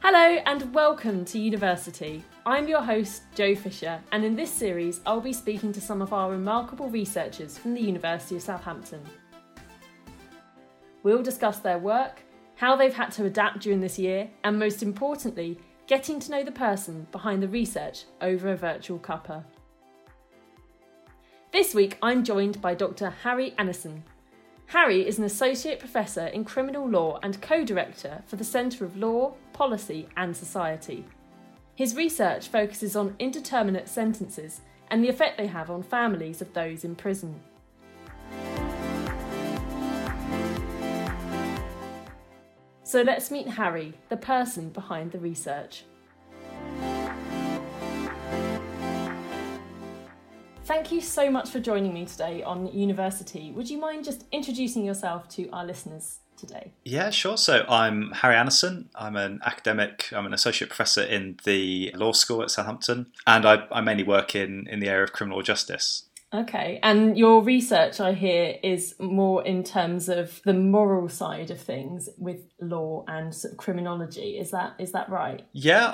Hello and welcome to University. I'm your host, Jo Fisher, and in this series I'll be speaking to some of our remarkable researchers from the University of Southampton. We'll discuss their work, how they've had to adapt during this year, and most importantly, getting to know the person behind the research over a virtual cuppa. This week I'm joined by Dr. Harry Annison. Harry is an Associate Professor in Criminal Law and Co-Director for the Centre of Law, Policy and Society. His research focuses on indeterminate sentences and the effect they have on families of those in prison. So let's meet Harry, the person behind the research. Thank you so much for joining me today on University. Would you mind just introducing yourself to our listeners today? Yeah, sure. So I'm Harry Annison. I'm an academic. I'm an associate professor in the law school at Southampton, and I mainly work in the area of criminal justice. Okay, and your research, I hear, is more in terms of the moral side of things with law and sort of criminology. Is that right? Yeah,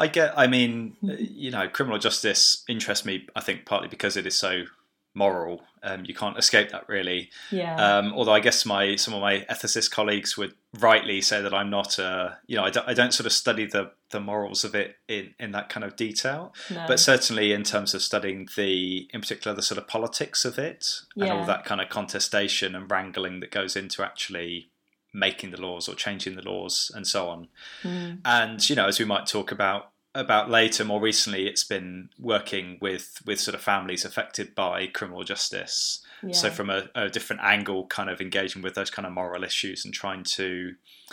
criminal justice interests me, I think, partly because it is so moral. You can't escape that, really. Yeah. Although I guess some of my ethicist colleagues would rightly say that I'm not I don't sort of study the morals of it in that kind of detail. No. But certainly in terms of studying in particular the sort of politics of it and all that kind of contestation and wrangling that goes into actually making the laws or changing the laws and so on. Mm. And, as we might talk about later, more recently, it's been working with sort of families affected by criminal justice. Yeah. So from a different angle, kind of engaging with those kind of moral issues and trying to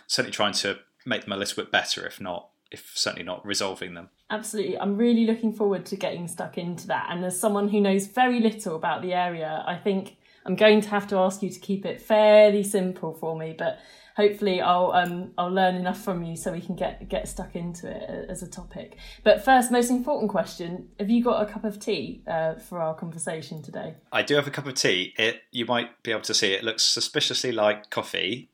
make them a little bit better, if certainly not resolving them. Absolutely. I'm really looking forward to getting stuck into that. And as someone who knows very little about the area, I think I'm going to have to ask you to keep it fairly simple for me, but hopefully I'll learn enough from you so we can get stuck into it as a topic. But first, most important question, have you got a cup of tea for our conversation today? I do have a cup of tea. You might be able to see it looks suspiciously like coffee.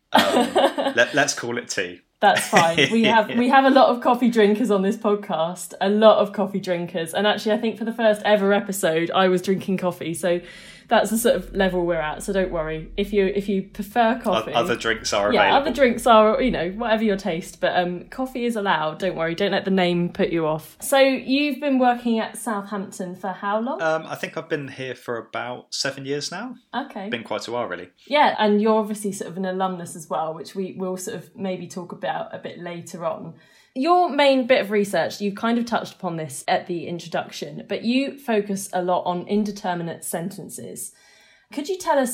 Let's call it tea. That's fine. We have a lot of coffee drinkers on this podcast, a lot of coffee drinkers. And actually, I think for the first ever episode, I was drinking coffee. So that's the sort of level we're at. So don't worry. If you prefer coffee. Other drinks are available. Yeah, other drinks are, whatever your taste. But coffee is allowed. Don't worry. Don't let the name put you off. So you've been working at Southampton for how long? I think I've been here for about 7 years now. Okay. Been quite a while, really. Yeah, and you're obviously sort of an alumnus as well, which we will sort of maybe talk about a bit later on. Your main bit of research, you've kind of touched upon this at the introduction, but you focus a lot on indeterminate sentences. Could you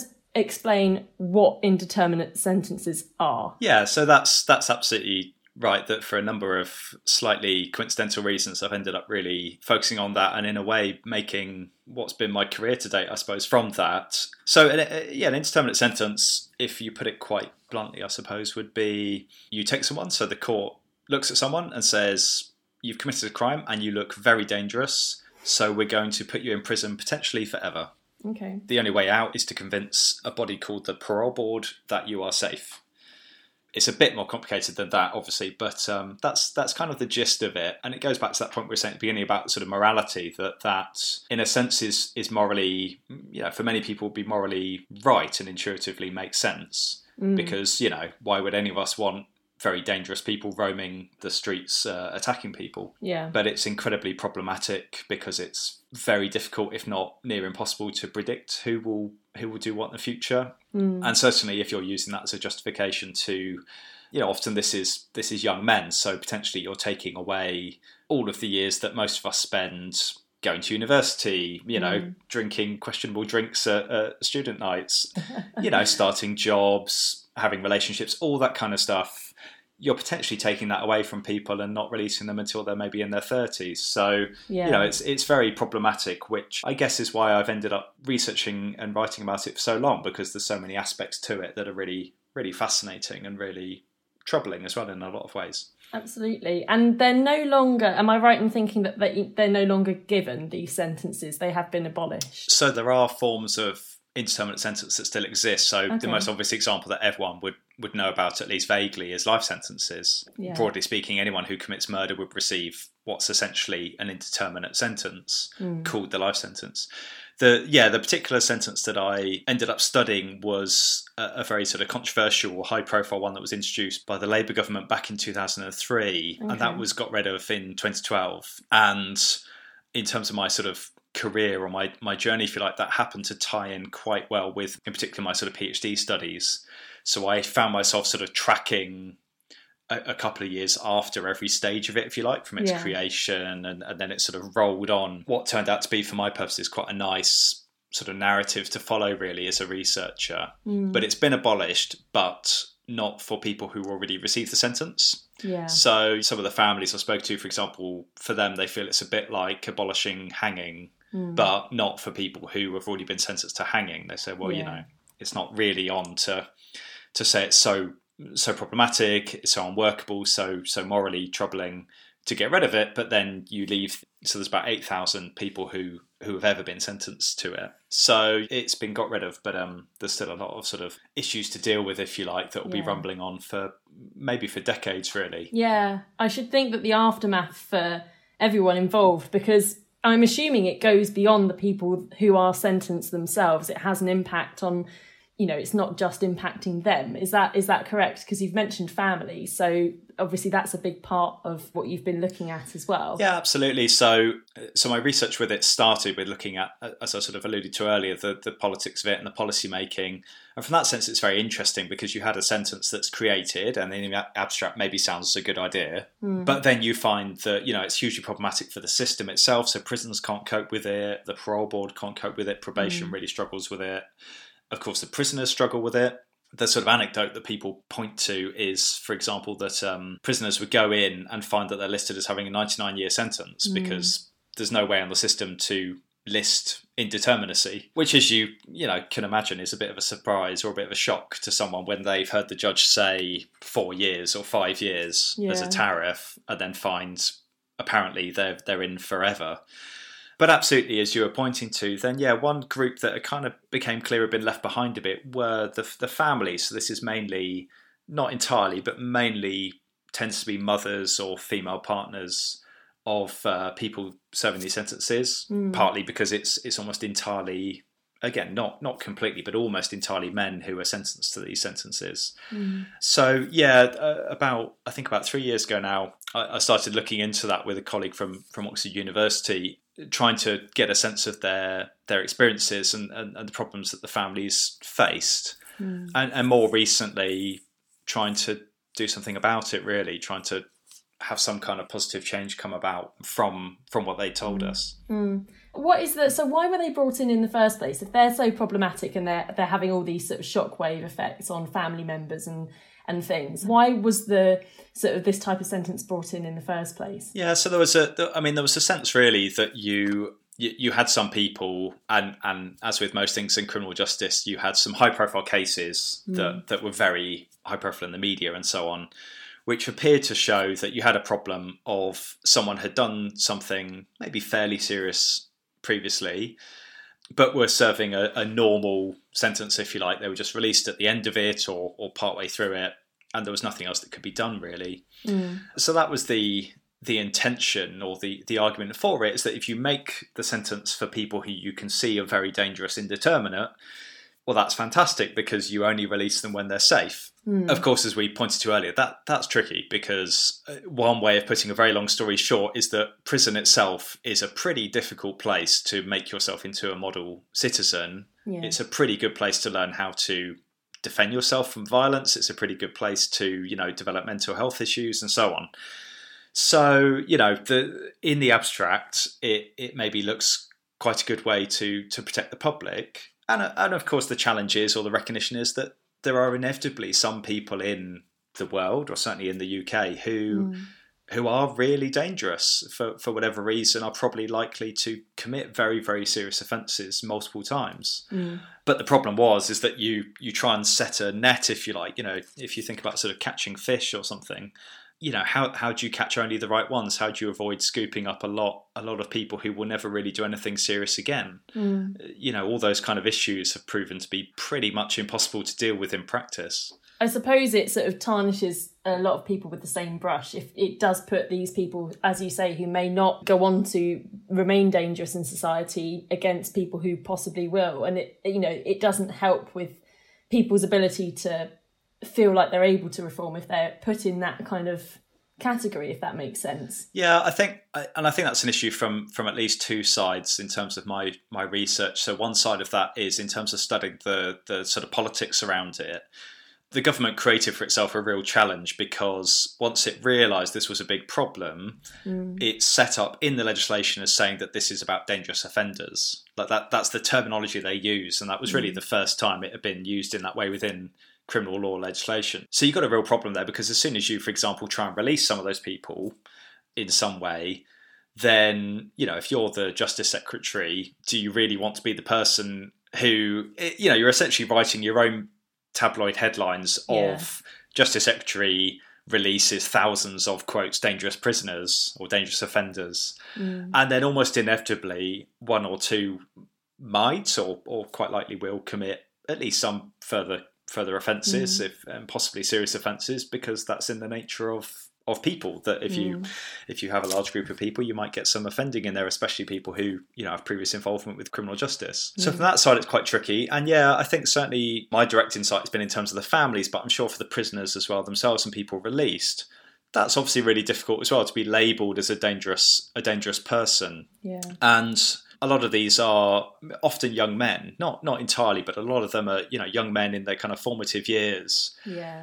explain what indeterminate sentences are? Yeah, so that's absolutely right, that for a number of slightly coincidental reasons, I've ended up really focusing on that and in a way making what's been my career to date, I suppose, from that. So an indeterminate sentence, if you put it quite bluntly, I suppose, would be you take someone, so the court looks at someone and says, you've committed a crime and you look very dangerous, so we're going to put you in prison potentially forever. Okay. The only way out is to convince a body called the parole board that you are safe. It's a bit more complicated than that, obviously, but that's kind of the gist of it. And it goes back to that point we were saying at the beginning about sort of morality, that in a sense is morally, for many people be morally right and intuitively makes sense. Because, why would any of us want very dangerous people roaming the streets attacking people? Yeah. But it's incredibly problematic because it's very difficult, if not near impossible, to predict who will do what in the future. And certainly if you're using that as a justification to, often this is young men, so potentially you're taking away all of the years that most of us spend going to university, drinking questionable drinks at student nights, starting jobs, having relationships, all that kind of stuff. You're potentially taking that away from people and not releasing them until they're maybe in their 30s. So, it's very problematic, which I guess is why I've ended up researching and writing about it for so long, because there's so many aspects to it that are really, really fascinating and really troubling as well in a lot of ways. Absolutely. And they're no longer, am I right in thinking that they're no longer given these sentences? They have been abolished. So there are forms of indeterminate sentence that still exists. So the most obvious example that everyone would know about, at least vaguely, is life sentences. Yeah. Broadly speaking, anyone who commits murder would receive what's essentially an indeterminate sentence called the life sentence. The particular sentence that I ended up studying was a very sort of controversial, high-profile one that was introduced by the Labour government back in 2003, and that was got rid of in 2012. And in terms of my sort of career or my journey, if you like, that happened to tie in quite well with, in particular, my sort of PhD studies. So I found myself sort of tracking a couple of years after every stage of it, if you like, from its creation, and then it sort of rolled on what turned out to be, for my purposes, quite a nice sort of narrative to follow, really, as a researcher. But it's been abolished, but not for people who already received the sentence. Yeah. So some of the families I spoke to, for example, for them, they feel it's a bit like abolishing hanging, but not for people who have already been sentenced to hanging. They say, well, you know, it's not really on to say it's so problematic, it's so unworkable, so morally troubling to get rid of it, but then you leave, so there's about 8,000 people who have ever been sentenced to it. So it's been got rid of, but there's still a lot of sort of issues to deal with, if you like, that will be rumbling on for decades, really. Yeah, I should think that the aftermath for everyone involved, because I'm assuming it goes beyond the people who are sentenced themselves. It has an impact on, you know, it's not just impacting them. Is that correct? Because you've mentioned family, so obviously that's a big part of what you've been looking at as well. Yeah, absolutely. So my research with it started with looking at, as I sort of alluded to earlier, the politics of it and the policy making. And from that sense, it's very interesting because you had a sentence that's created, and in the abstract maybe sounds a good idea, but then you find that, you know, it's hugely problematic for the system itself. So prisons can't cope with it, the parole board can't cope with it, probation really struggles with it. Of course, the prisoners struggle with it. The sort of anecdote that people point to is, for example, that prisoners would go in and find that they're listed as having a 99-year sentence because there's no way on the system to list indeterminacy, which, as you can imagine, is a bit of a surprise or a bit of a shock to someone when they've heard the judge say 4 years or 5 years as a tariff, and then find apparently they're in forever. But absolutely, as you were pointing to, then, one group that kind of became clear had been left behind a bit were the families. So this is mainly, not entirely, but mainly tends to be mothers or female partners of people serving these sentences, partly because it's almost entirely, again, not completely, but almost entirely men who are sentenced to these sentences. So, about 3 years ago now, I started looking into that with a colleague from Oxford University, trying to get a sense of their experiences and the problems that the families faced. And more recently, trying to do something about it, really, trying to have some kind of positive change come about from what they told us. What is so why were they brought in the first place? If they're so problematic and they're having all these sort of shockwave effects on family members and things, why was the sort of this type of sentence brought in the first place? Yeah, so there was a sense really that you had some people, and as with most things in criminal justice, you had some high profile cases that were very high profile in the media and so on, which appeared to show that you had a problem of someone had done something maybe fairly serious previously, but were serving a normal sentence, if you like. They were just released at the end of it or partway through it, and there was nothing else that could be done, really. So that was the intention, or the argument for it, is that if you make the sentence for people who you can see are very dangerous indeterminate, well, that's fantastic because you only release them when they're safe. Of course, as we pointed to earlier, that's tricky because one way of putting a very long story short is that prison itself is a pretty difficult place to make yourself into a model citizen. It's a pretty good place to learn how to defend yourself from violence. It's a pretty good place to, develop mental health issues and so on. So, in the abstract, it maybe looks quite a good way to protect the public. And of course, the challenge is, or the recognition is, that there are inevitably some people in the world, or certainly in the UK, who are really dangerous for whatever reason, are probably likely to commit very, very serious offences multiple times. But the problem is that you try and set a net, if you like. If you think about sort of catching fish or something, how do you catch only the right ones? How do you avoid scooping up a lot of people who will never really do anything serious again? All those kind of issues have proven to be pretty much impossible to deal with in practice. I suppose it sort of tarnishes a lot of people with the same brush. If it does put these people, as you say, who may not go on to remain dangerous in society against people who possibly will. And it doesn't help with people's ability to feel like they're able to reform if they're put in that kind of category, if that makes sense. Yeah, I think that's an issue from at least two sides in terms of my research. So one side of that is in terms of studying the sort of politics around it. The government created for itself a real challenge because once it realised this was a big problem, it set up in the legislation as saying that this is about dangerous offenders. Like that's the terminology they use, and that was really the first time it had been used in that way within criminal law legislation. So you've got a real problem there because as soon as you, for example, try and release some of those people in some way, then, if you're the Justice Secretary, do you really want to be the person who, you're essentially writing your own tabloid headlines of Justice Secretary releases thousands of, quotes, dangerous prisoners or dangerous offenders. And then almost inevitably one or two might or quite likely will commit at least some further offences, and possibly serious offences, because that's in the nature of people, that if you have a large group of people, you might get some offending in there, especially people who have previous involvement with criminal justice. So from that side, it's quite tricky. And I think certainly my direct insight has been in terms of the families, but I'm sure for the prisoners as well themselves and people released, that's obviously really difficult as well, to be labelled as a dangerous person. And a lot of these are often young men, not entirely, but a lot of them are young men in their kind of formative years.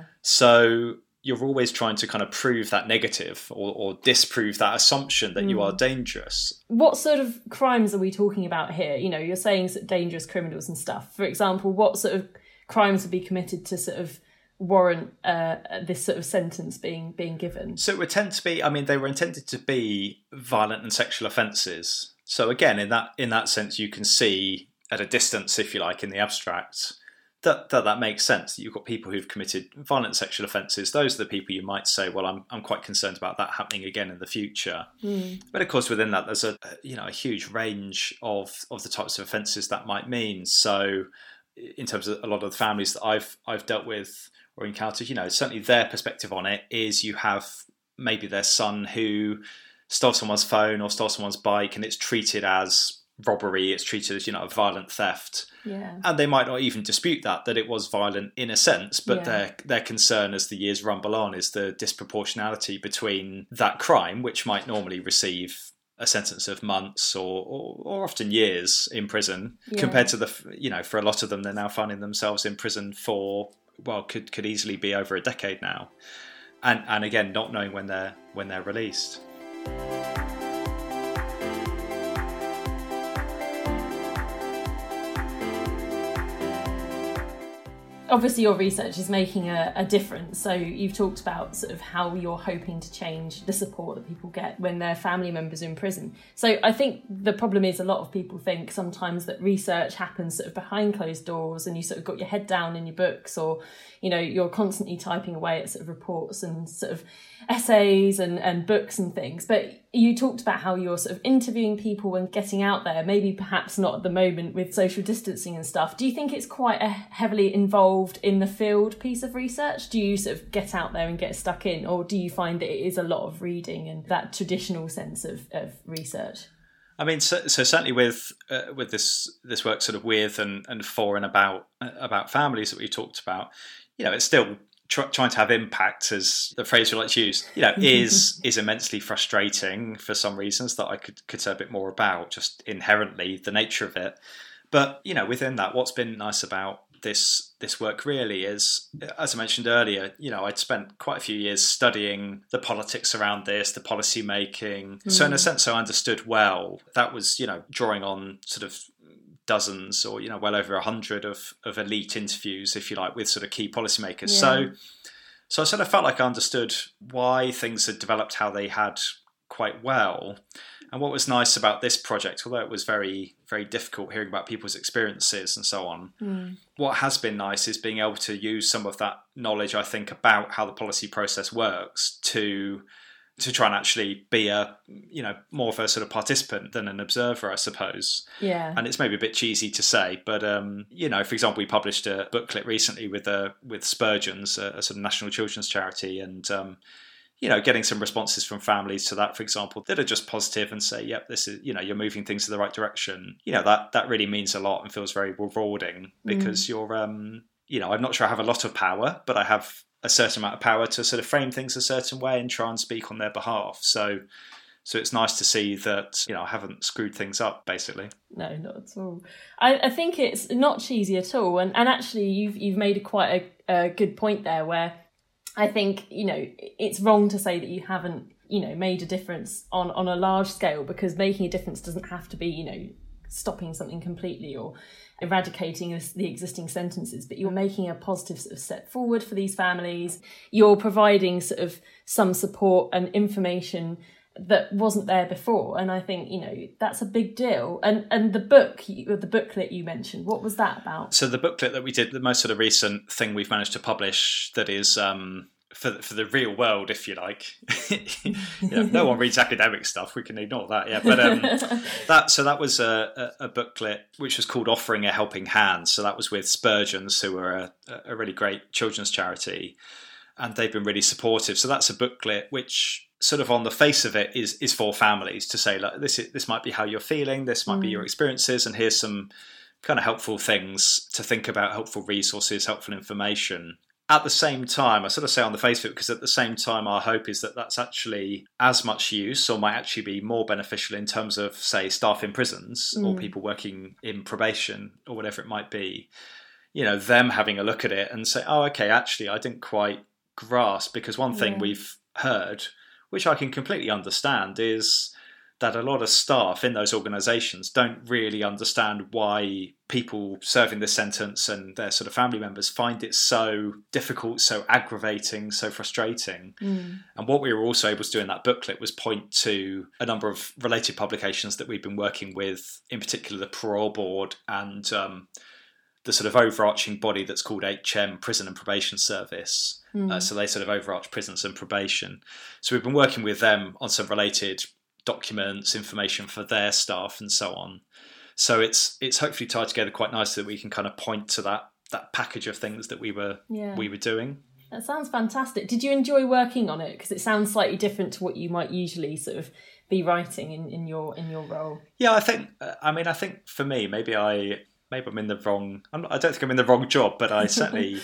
So you're always trying to kind of prove that negative or disprove that assumption that you are dangerous. What sort of crimes are we talking about here? You're saying dangerous criminals and stuff. For example, what sort of crimes would be committed to sort of warrant this sort of sentence being given? So it would tend to be, they were intended to be violent and sexual offences. So again, in that sense, you can see at a distance, if you like, in the abstract, that makes sense. You've got people who've committed violent sexual offences. Those are the people you might say, well, I'm quite concerned about that happening again in the future. But of course, within that, there's a huge range of the types of offences that might mean. So in terms of a lot of the families that I've dealt with or encountered, certainly their perspective on it is you have maybe their son who stole someone's phone or stole someone's bike, and it's treated as robbery, it's treated as a violent theft, and they might not even dispute that it was violent in a sense, but their concern as the years rumble on is the disproportionality between that crime, which might normally receive a sentence of months or often years in prison, compared to for a lot of them, they're now finding themselves in prison for could easily be over a decade now, and again not knowing when they're released. Obviously your research is making a difference. So you've talked about sort of how you're hoping to change the support that people get when their family members are in prison. So I think the problem is a lot of people think sometimes that research happens sort of behind closed doors and you sort of got your head down in your books, or, you're constantly typing away at sort of reports and sort of essays and books and things. But you talked about how you're sort of interviewing people and getting out there, maybe perhaps not at the moment with social distancing and stuff. Do you think it's quite a heavily involved in the field piece of research? Do you sort of get out there and get stuck in, or do you find that it is a lot of reading and that traditional sense of research? So certainly with this work sort of with and for and about families that we talked about, it's still trying to have impact, as the phrase we like to use, is immensely frustrating for some reasons that I could say a bit more about, just inherently the nature of it. But within that, what's been nice about this work really is, as I mentioned earlier, I'd spent quite a few years studying the politics around this, the policy making. So in a sense, I understood well. That was, drawing on sort of dozens or, well over 100 of elite interviews, if you like, with sort of key policymakers. So I sort of felt like I understood why things had developed how they had quite well. And what was nice about this project, although it was very, very difficult hearing about people's experiences and so on, what has been nice is being able to use some of that knowledge, I think, about how the policy process works to try and actually be more of a sort of participant than an observer, I suppose. Yeah. And it's maybe a bit cheesy to say, but for example, we published a booklet recently with Spurgeon's, a sort of national children's charity, and getting some responses from families to that, for example, that are just positive and say, yep, this is, you're moving things in the right direction. That really means a lot and feels very rewarding, because you're, I'm not sure I have a lot of power, but I have a certain amount of power to sort of frame things a certain way and try and speak on their behalf. So it's nice to see that, I haven't screwed things up, basically. No, not at all. I think it's not cheesy at all. And actually, you've made quite a good point there, where I think, it's wrong to say that you haven't, made a difference on a large scale, because making a difference doesn't have to be, stopping something completely or eradicating the existing sentences, but you're making a positive sort of step forward for these families. You're providing sort of some support and information that wasn't there before. And I think, that's a big deal. And the booklet you mentioned, what was that about? So the booklet that we did, the most sort of recent thing we've managed to publish that is for the real world, if you like. No one reads academic stuff. We can ignore that. Yeah, but that was a booklet which was called "Offering a Helping Hand." So that was with Spurgeon's, who are a really great children's charity, and they've been really supportive. So that's a booklet which, sort of on the face of it, is for families to say, like, this might be how you're feeling, this might be your experiences, and here's some kind of helpful things to think about, helpful resources, helpful information. At the same time, I sort of say on the face of it, because at the same time, our hope is that that's actually as much use, or might actually be more beneficial in terms of, say, staff in prisons or people working in probation or whatever it might be, them having a look at it and say, oh, okay, actually, I didn't quite grasp, because one thing we've heard, which I can completely understand, is that a lot of staff in those organisations don't really understand why people serving this sentence and their sort of family members find it so difficult, so aggravating, so frustrating. And what we were also able to do in that booklet was point to a number of related publications that we've been working with, in particular the Parole Board and the sort of overarching body that's called HM, Prison and Probation Service. So they sort of overarch prisons and probation. So we've been working with them on some related documents, information for their staff and so on. So it's hopefully tied together quite nicely that we can kind of point to that package of things that we were doing. That sounds fantastic. Did you enjoy working on it? Because it sounds slightly different to what you might usually sort of be writing in your role. Yeah, I think for me, maybe I'm in the wrong. I don't think I'm in the wrong job, but I certainly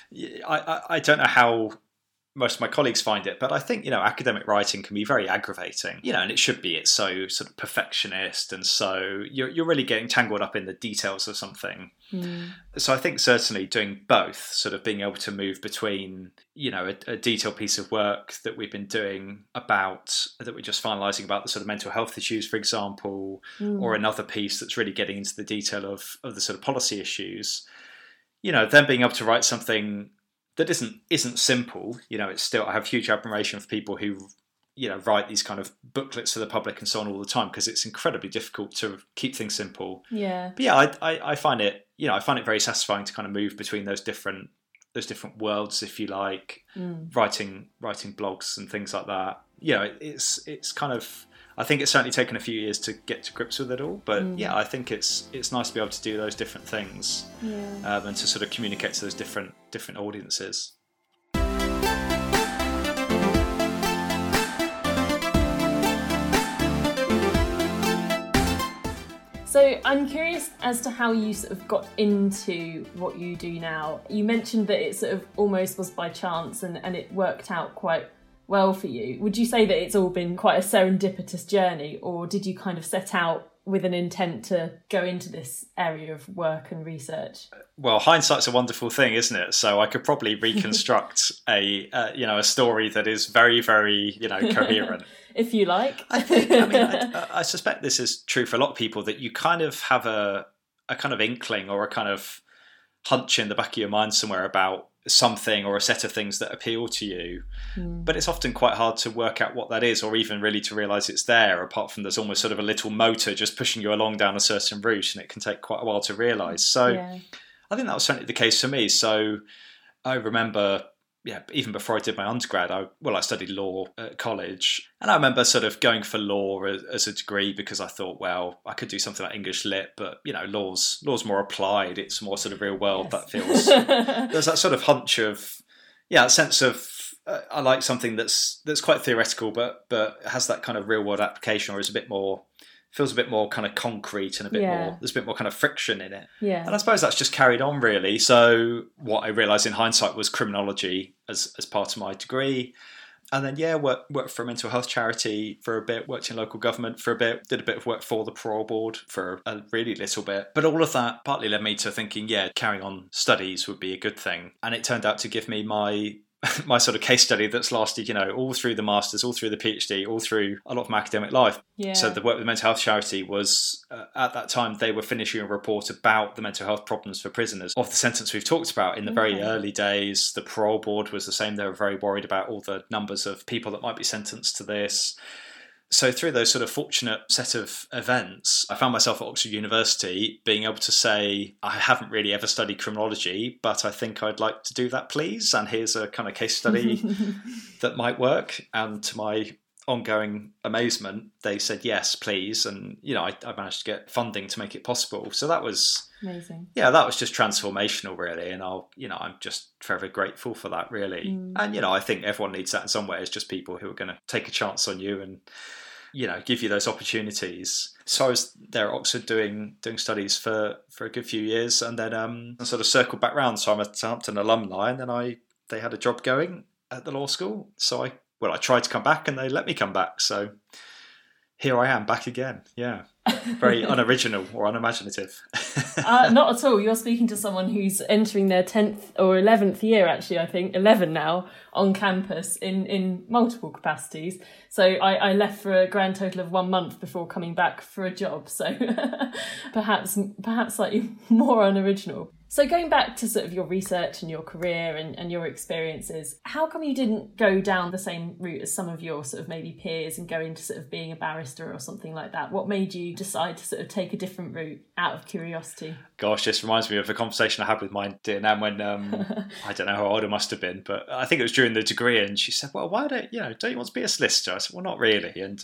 I don't know how most of my colleagues find it, but I think, academic writing can be very aggravating, and it should be. It's so sort of perfectionist, and so you're really getting tangled up in the details of something. So I think certainly doing both, sort of being able to move between, a detailed piece of work that we've been doing that we're just finalising about the sort of mental health issues, for example, or another piece that's really getting into the detail of the sort of policy issues, then being able to write something that isn't simple. It's still, I have huge admiration for people who, write these kind of booklets to the public and so on all the time, because it's incredibly difficult to keep things simple. Yeah. But yeah, I find it, I find it very satisfying to kind of move between those different worlds, if you like, writing blogs and things like that. It's kind of, I think it's certainly taken a few years to get to grips with it all, but yeah, I think it's nice to be able to do those different things, and to sort of communicate to those different audiences. So I'm curious as to how you sort of got into what you do now. You mentioned that it sort of almost was by chance and it worked out quite well for you. Would you say that it's all been quite a serendipitous journey, or did you kind of set out with an intent to go into this area of work and research? Well, hindsight's a wonderful thing, isn't it? So I could probably reconstruct a story that is very, very, coherent. If you like. I suspect this is true for a lot of people, that you kind of have a kind of inkling or a kind of hunch in the back of your mind somewhere about something or a set of things that appeal to you, but it's often quite hard to work out what that is, or even really to realise it's there, apart from there's almost sort of a little motor just pushing you along down a certain route, and it can take quite a while to realise. So I think that was certainly the case for me. So I remember, even before I did my undergrad, I studied law at college, and I remember sort of going for law as a degree because I thought, well, I could do something like English Lit, but law's more applied. It's more sort of real world. That feels there's that sort of hunch of a sense of I like something that's quite theoretical, but has that kind of real world application, or is feels a bit more kind of concrete and there's a bit more kind of friction in it. Yeah. And I suppose that's just carried on really. So what I realised in hindsight was criminology as part of my degree. And then, worked for a mental health charity for a bit, worked in local government for a bit, did a bit of work for the parole board for a really little bit. But all of that partly led me to thinking, carrying on studies would be a good thing. And it turned out to give me my sort of case study that's lasted, all through the masters, all through the PhD, all through a lot of my academic life. Yeah. So the work with the mental health charity was, at that time, they were finishing a report about the mental health problems for prisoners of the sentence we've talked about in the very early days. The parole board was the same. They were very worried about all the numbers of people that might be sentenced to this. So through those sort of fortunate set of events, I found myself at Oxford University being able to say, I haven't really ever studied criminology, but I think I'd like to do that, please. And here's a kind of case study that might work. And to my ongoing amazement, they said, yes, please. And, I managed to get funding to make it possible. So that was amazing. Yeah, that was just transformational, really. And I'm just forever grateful for that, really. And, I think everyone needs that in some ways, just people who are going to take a chance on you and, give you those opportunities. So I was there at Oxford doing studies for a good few years, and then I sort of circled back round. So I'm a Southampton alumni, and then they had a job going at the law school. So I tried to come back, and they let me come back. So here I am back again. Yeah. Very unoriginal or unimaginative. Not at all. You're speaking to someone who's entering their 10th or 11th year, actually, I think, 11 now, on campus in multiple capacities. So I left for a grand total of 1 month before coming back for a job. So perhaps slightly more unoriginal. So going back to sort of your research and your career and your experiences, how come you didn't go down the same route as some of your sort of maybe peers and go into sort of being a barrister or something like that? What made you decide to sort of take a different route out of curiosity? Gosh, this reminds me of a conversation I had with my dear Nan when, I don't know how old I must have been, but I think it was during the degree, and she said, well, why don't you want to be a solicitor? I said, well, not really. And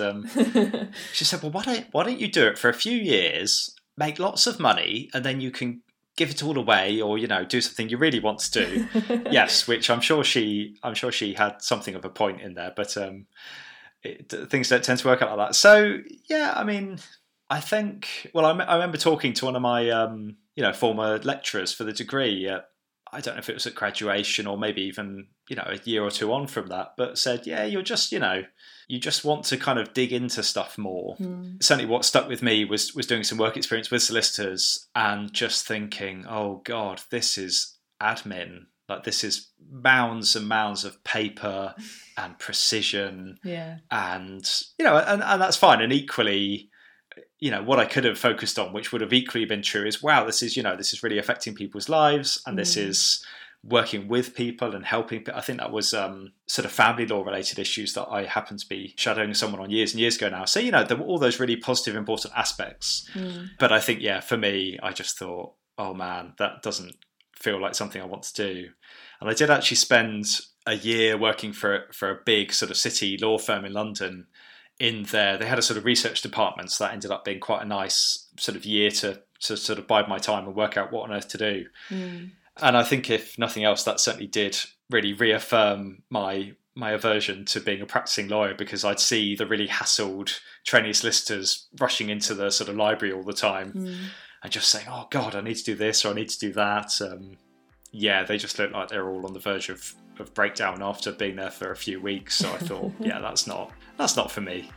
she said, well, why don't you do it for a few years, make lots of money, and then you can give it all away, or do something you really want to do. Yes, which I'm sure she had something of a point in there, but things don't tend to work out like that. So yeah, I mean, I think, well, I remember talking to one of my former lecturers for the degree. I don't know if it was at graduation or maybe even a year or two on from that, but said, yeah, you're just you just want to kind of dig into stuff more. Certainly what stuck with me was doing some work experience with solicitors and just thinking, oh God, this is admin. Like, this is mounds and mounds of paper and precision. Yeah. And, and that's fine. And equally, what I could have focused on, which would have equally been true, is, wow, this is really affecting people's lives. And this is working with people and helping. I think that was sort of family law related issues that I happened to be shadowing someone on years and years ago now. So, there were all those really positive, important aspects. But I think, for me, I just thought, oh man, that doesn't feel like something I want to do. And I did actually spend a year working for a big sort of city law firm in London. In there, they had a sort of research department, so that ended up being quite a nice sort of year to sort of bide my time and work out what on earth to do. And I think, if nothing else, that certainly did really reaffirm my aversion to being a practicing lawyer, because I'd see the really hassled trainee solicitors rushing into the sort of library all the time and just saying, oh God, I need to do this or I need to do that. They just looked like they were all on the verge of breakdown after being there for a few weeks. So I thought, that's not for me.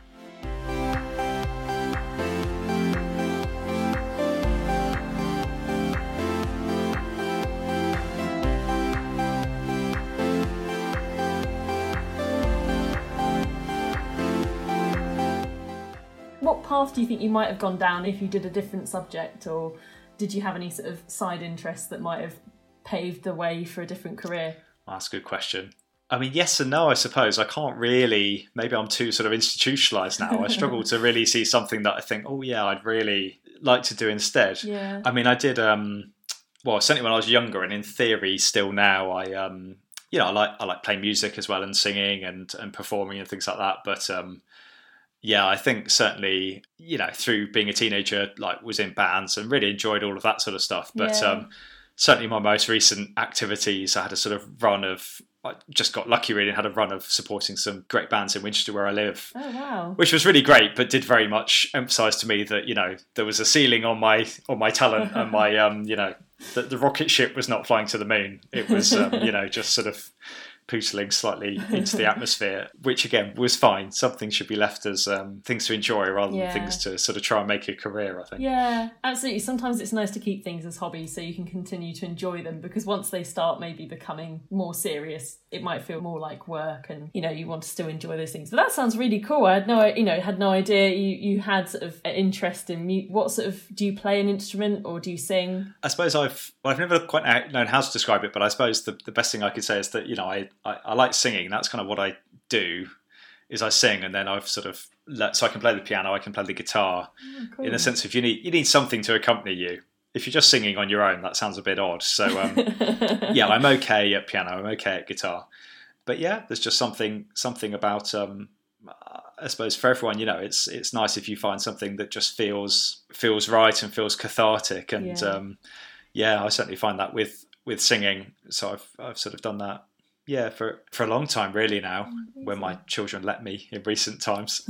What path do you think you might have gone down if you did a different subject, or did you have any sort of side interests that might have paved the way for a different career? That's a good question. I mean, yes and no, I suppose. I can't really, maybe I'm too sort of institutionalised now. I struggle to really see something that I think, oh yeah, I'd really like to do instead. Yeah. I mean, I did, well, certainly when I was younger, and in theory still now, I like playing music as well, and singing and performing and things like that. But yeah, I think certainly, through being a teenager, like was in bands and really enjoyed all of that sort of stuff. But certainly my most recent activities, I had a sort of run of, I just got lucky really and had a run of supporting some great bands in Winchester where I live. Oh, wow. Which was really great, but did very much emphasise to me that, there was a ceiling on my talent and my, the rocket ship was not flying to the moon. It was, just sort of pootling slightly into the atmosphere, which again was fine. Something should be left as things to enjoy rather than things to sort of try and make a career, I think. Yeah, absolutely. Sometimes it's nice to keep things as hobbies so you can continue to enjoy them, because once they start maybe becoming more serious, it might feel more like work, and you want to still enjoy those things. But that sounds really cool. I had no idea you had sort of an interest in music. What sort of, do you play an instrument or do you sing? I suppose I've never quite known how to describe it, but I suppose the best thing I could say is that I like singing. That's kind of what I do, is I sing, and then I've sort of so I can play the piano, I can play the guitar. Oh, cool. In the sense of you need something to accompany you. If you're just singing on your own, that sounds a bit odd. So yeah, I'm okay at piano, I'm okay at guitar, but yeah, there's just something about I suppose for everyone, it's nice if you find something that just feels right and feels cathartic, and I certainly find that with singing. So I've sort of done that. Yeah, for a long time really now, when my children let me in recent times.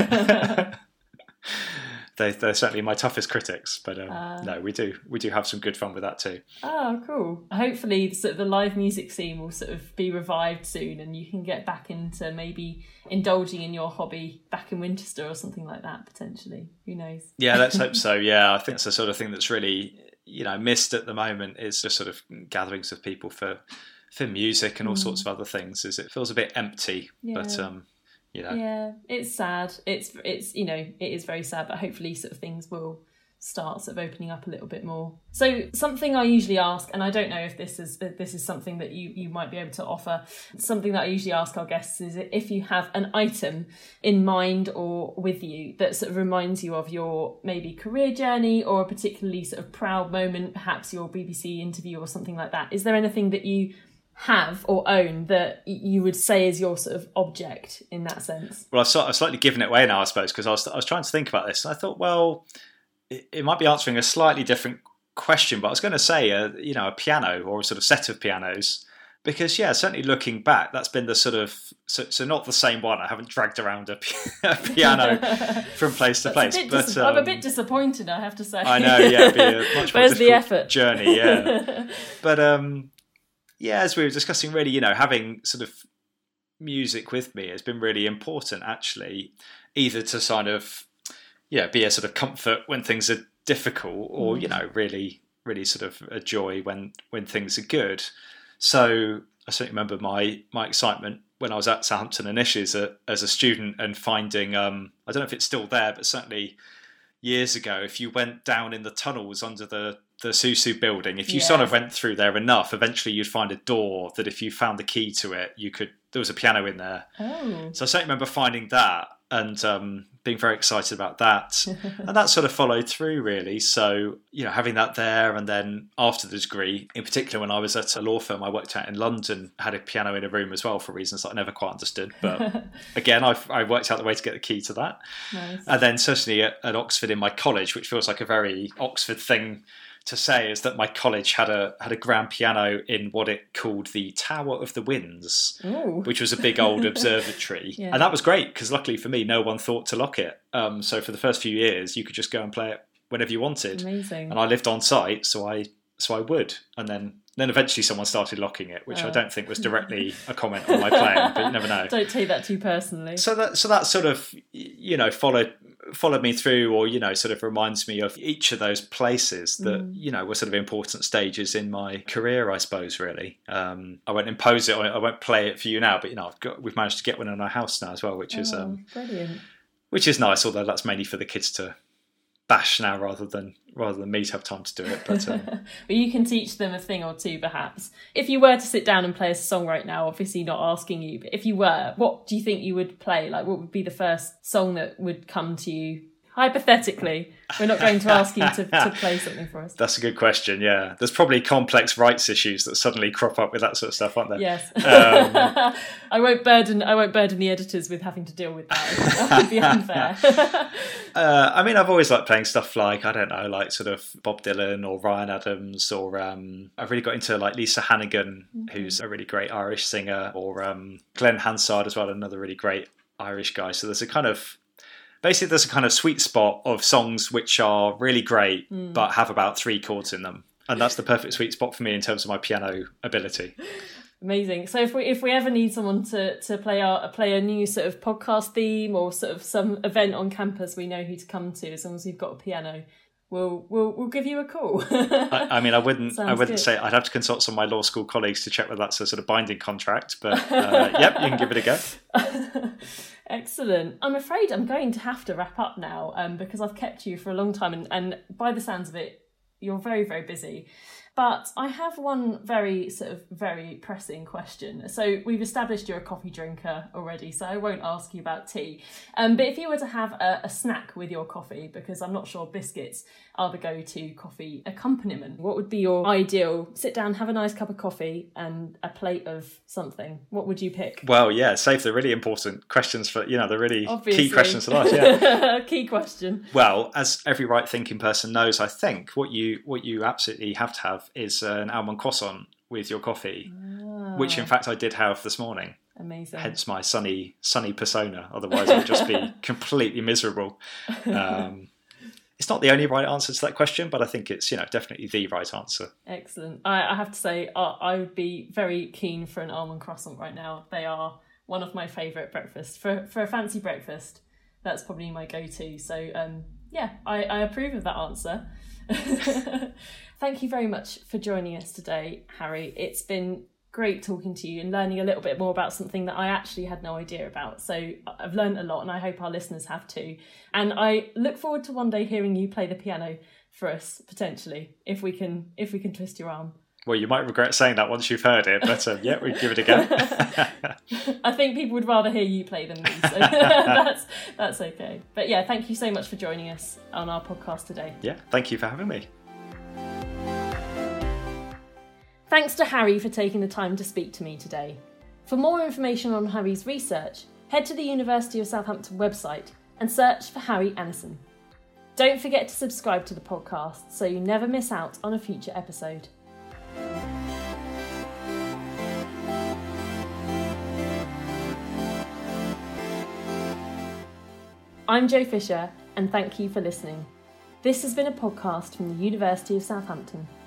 They're certainly my toughest critics, but no, we do have some good fun with that too. Oh, cool. Hopefully sort of the live music scene will sort of be revived soon, and you can get back into maybe indulging in your hobby back in Winchester or something like that, potentially. Who knows? Yeah, let's hope so. Yeah, I think it's the sort of thing that's really, missed at the moment, is just sort of gatherings of people for music and all sorts of other things. Is it feels a bit empty, but yeah, it's sad. It's it is very sad, but hopefully sort of things will start sort of opening up a little bit more. So something I usually ask, and I don't know if this is something that you might be able to offer, something that I usually ask our guests is if you have an item in mind or with you that sort of reminds you of your maybe career journey or a particularly sort of proud moment, perhaps your BBC interview or something like that. Is there anything that you have or own that you would say is your sort of object in that sense? Well, I've slightly given it away now, I suppose, because I was trying to think about this, and I thought, well, it might be answering a slightly different question, but I was going to say a piano or a sort of set of pianos, because certainly looking back, that's been the sort of so not the same one. I haven't dragged around a piano from place to place. But I'm a bit disappointed, I have to say. I know, it'd be a much more Where's the effort? Journey, yeah. But as we were discussing, really, having sort of music with me has been really important, actually, either to sort of, be a sort of comfort when things are difficult, or, really, really sort of a joy when things are good. So I certainly remember my excitement when I was at Southampton and Issues as a student, and finding, I don't know if it's still there, but certainly years ago, if you went down in the tunnels under the Susu building, if you sort of went through there enough, eventually you'd find a door that if you found the key to it, there was a piano in there. Oh. So I certainly remember finding that and being very excited about that. And that sort of followed through, really. So, having that there, and then after the degree, in particular when I was at a law firm I worked at in London, had a piano in a room as well for reasons that I never quite understood. But again, I worked out the way to get the key to that. Nice. And then certainly at Oxford in my college, which feels like a very Oxford thing to say, is that my college had a grand piano in what it called the Tower of the Winds. Ooh. Which was a big old observatory. Yeah. And that was great, because luckily for me, no one thought to lock it. So for the first few years, you could just go and play it whenever you wanted. Amazing. And I lived on site, so I would. And then eventually someone started locking it, which I don't think was directly a comment on my playing, but you never know. Don't take that too personally. So that sort of, followed me through, or, sort of reminds me of each of those places that, were sort of important stages in my career, I suppose, really. I won't impose it, I won't play it for you now, but, we've managed to get one in our house now as well, which is brilliant. Which is nice, although that's mainly for the kids to bash now rather than me to have time to do it. But well, you can teach them a thing or two, perhaps. If you were to sit down and play a song right now, obviously not asking you, but if you were, what do you think you would play? Like, what would be the first song that would come to you? Hypothetically, we're not going to ask you to play something for us. That's a good question, yeah. There's probably complex rights issues that suddenly crop up with that sort of stuff, aren't there? Yes. I won't burden the editors with having to deal with that. That would be unfair. I mean, I've always liked playing stuff like, I don't know, like sort of Bob Dylan or Ryan Adams, or I've really got into like Lisa Hannigan, who's a really great Irish singer, or Glenn Hansard as well, another really great Irish guy. So there's a kind of sweet spot of songs which are really great, but have about 3 chords in them. And that's the perfect sweet spot for me in terms of my piano ability. Amazing. So if we ever need someone to play a new sort of podcast theme or sort of some event on campus, we know who to come to. As long as we've got a piano, we'll give you a call. I mean, I wouldn't good. say, I'd have to consult some of my law school colleagues to check whether that's a sort of binding contract. But yep, you can give it a go. Excellent. I'm afraid I'm going to have to wrap up now because I've kept you for a long time, and by the sounds of it, you're very, very busy. But I have one very pressing question. So we've established you're a coffee drinker already, so I won't ask you about tea. But if you were to have a snack with your coffee, because I'm not sure biscuits are the go-to coffee accompaniment, what would be your ideal sit down, have a nice cup of coffee and a plate of something? What would you pick? Well, yeah, save the really important questions for, the really Obviously. key questions to ask, yeah. Key question. Well, as every right-thinking person knows, I think what you absolutely have to have is an almond croissant with your coffee, which in fact I did have this morning. Amazing. Hence my sunny persona. Otherwise I'd just be completely miserable. It's not the only right answer to that question, but I think it's definitely the right answer. Excellent. I have to say I would be very keen for an almond croissant right now. They are one of my favourite breakfasts. For a fancy breakfast, that's probably my go-to. So I approve of that answer. Thank you very much for joining us today, Harry. It's been great talking to you and learning a little bit more about something that I actually had no idea about. So I've learned a lot, and I hope our listeners have too. And I look forward to one day hearing you play the piano for us, potentially, if we can twist your arm. Well, you might regret saying that once you've heard it, but we'd give it a go. I think people would rather hear you play than me, so that's okay. But yeah, thank you so much for joining us on our podcast today. Yeah, thank you for having me. Thanks to Harry for taking the time to speak to me today. For more information on Harry's research, head to the University of Southampton website and search for Harry Ennison. Don't forget to subscribe to the podcast so you never miss out on a future episode. I'm Jo Fisher, and thank you for listening. This has been a podcast from the University of Southampton.